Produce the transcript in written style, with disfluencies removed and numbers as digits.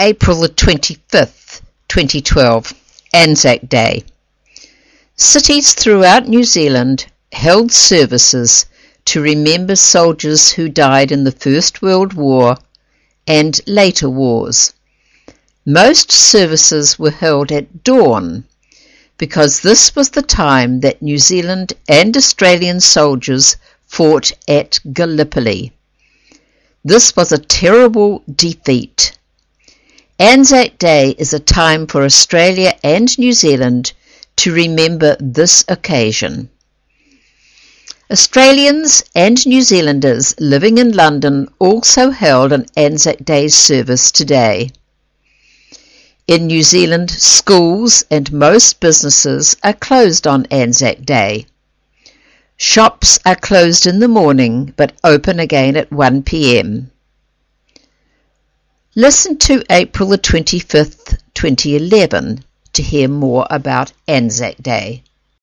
April the 25th, 2012, Anzac Day. Cities throughout New Zealand held services to remember soldiers who died in the First World War and later wars. Most services were held at dawn because this was the time that New Zealand and Australian soldiers fought at Gallipoli. This was a terrible defeat. Anzac Day is a time for Australia and New Zealand to remember this occasion. Australians and New Zealanders living in London also held an Anzac Day service today. In New Zealand, schools and most businesses are closed on Anzac Day. Shops are closed in the morning but open again at 1 p.m. Listen to April the 25th, 2011 to hear more about Anzac Day.